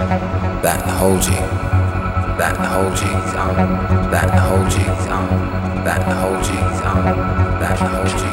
that hold you, that hold you, that hold you, that hold you, that hold you,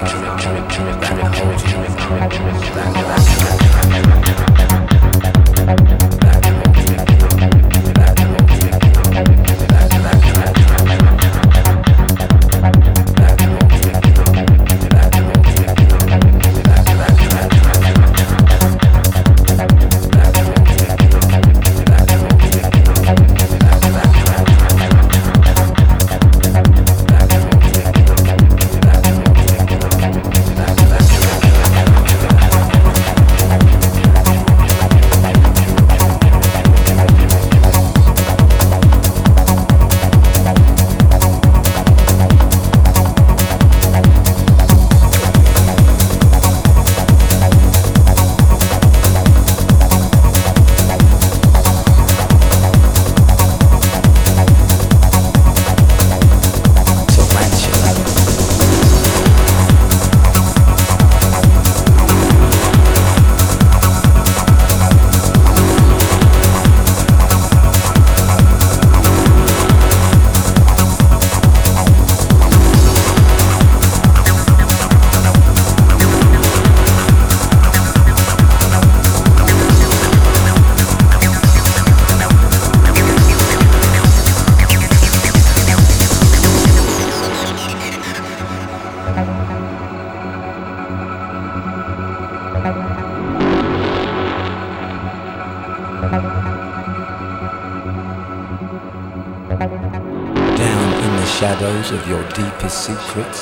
shadows of your deepest secrets,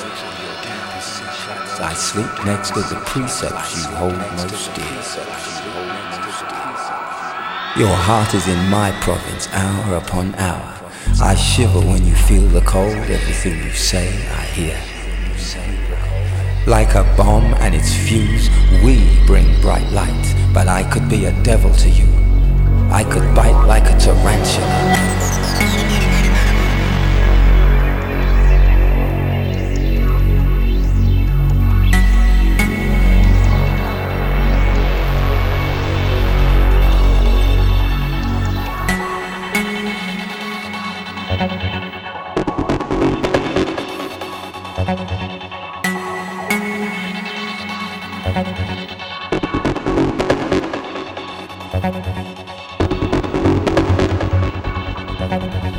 I sleep next to the precepts you hold most dear. Your heart is in my province, hour upon hour. I shiver when you feel the cold, everything you say I hear. Like a bomb and its fuse, we bring bright light, but I could be a devil to you. I could bite like a tarantula. Thank you.